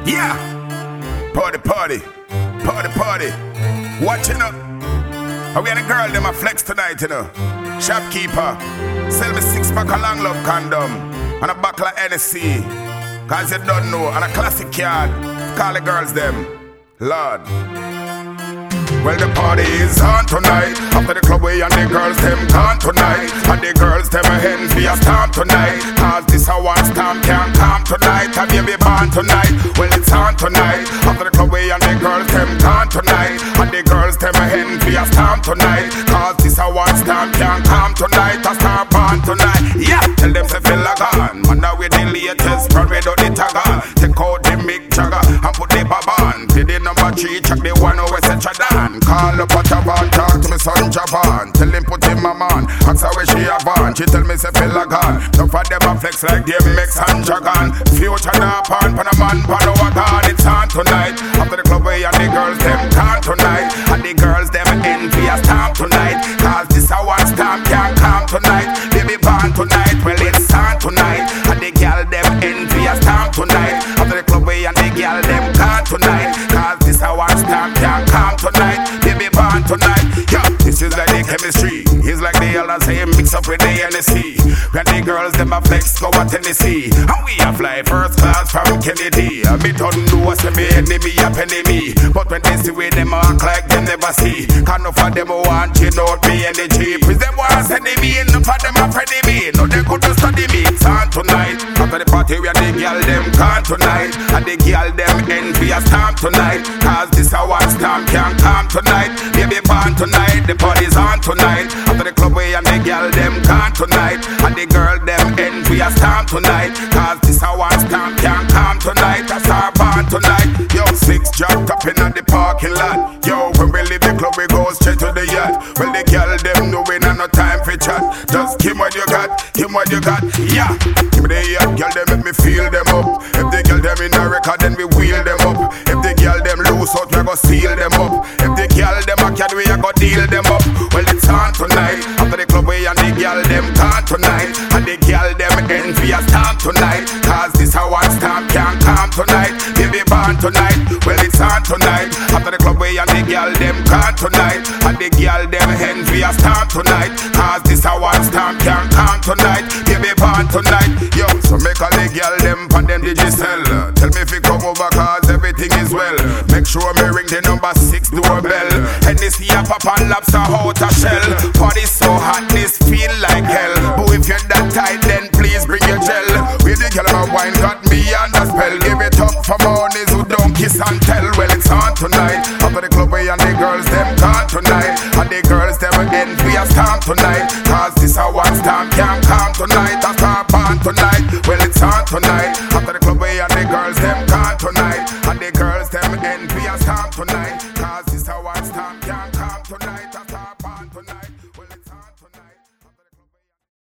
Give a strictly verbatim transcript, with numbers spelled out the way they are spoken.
Yeah, party, party, party, party. Watching up. Are we and a girl, them a flex tonight, you know. Shopkeeper, sell me six pack of long love condom and a buckle of N S C. Cause you don't know, and a classic card. Call the girls them, Lord. Well, the party is on tonight. After the club way and the girls them gone tonight. And the girls them a hands be a stamp tonight. Cause this a one stamp can't come tonight. A baby born tonight. Well, it's on tonight. After the club way and the girls them gone tonight. And the girls them a hands be a stamp tonight. Cause this a one stamp can't come tonight. A star born tonight. Yeah, tell them to feel like on. Man, now with the latest run red out the tag on. Take out the Mick Jagger and put the bab on. Play the number three, check the one who is a Chadan. Call up a Tavan, talk to me son Japan. Tell him put him a man, ask her where she a van. She tell me say feel like gone. Don't for them a flex like them Mex and Dragon. Future now pan, pan a man, pan a wagon. It's on tonight. After the club way and the girls them can't tonight. And the girls them envy a stamp tonight. Cause this a one stamp can't come tonight. Baby born tonight, well it's on tonight. And the girl them envy a stamp tonight. After the club way and the girl them can't tonight. Cause this a one stamp can't come tonight. Baby born tonight. Yeah, this is like the chemistry. It's like the others say mix up with the N S C. When the girls them a flex go to Tennessee. And we a fly first class from Kennedy. Me don't know what's me enemy a enemy. But when they see way them act like them never see. Can't of them want you know me energy. Cause them want send me in. None of them a friendly me. No they couldn't study me. It's on tonight. After the party where the girl them gone tonight. And the girl them envy a stamp tonight. Cause this a one stamp can't come tonight. Baby born tonight. The party's on tonight. After the club way and the girl them gone tonight. And the girl them envy a stamp tonight. Cause this a one stamp can't come tonight. That's our born tonight. Yo, six drop up in the parking lot. Yo, when we leave the club we go straight to the yacht. Well the girl them know we not no time for chat. Just give what you got, give what you got. Yeah, give me the yacht, girl them make me feel them up. If the girl them in a record then we wheel them up. If the girl them loose out we go seal them up. If the girl them a cat we a go deal them up. Well it's on tonight. After the club way and the girl them gone tonight. And the girl them envy a stamp tonight. Cause this a one stamp can't come tonight. Baby born tonight. Well it's on tonight. After the club way and the girl them gone tonight. And the girl them envy a stamp tonight. Cause this a one stamp can't come tonight. Baby born tonight. Yo, so make all the girl them pan them digicel. Tell me if you come over cause everything is well. Make sure me ring the number six doorbell. And this here pop and lobster out a shell. Party so hot this feel like hell. But if you're that tight then please bring your gel. With the girl my wine got me under spell. Give it up for monies who don't kiss and tell. Well it's on tonight. After the club way and the girls them gone tonight. And the girls them envy a stamp tonight. Cause this a one stamp can't come tonight. A star born tonight. Well it's on tonight. After the club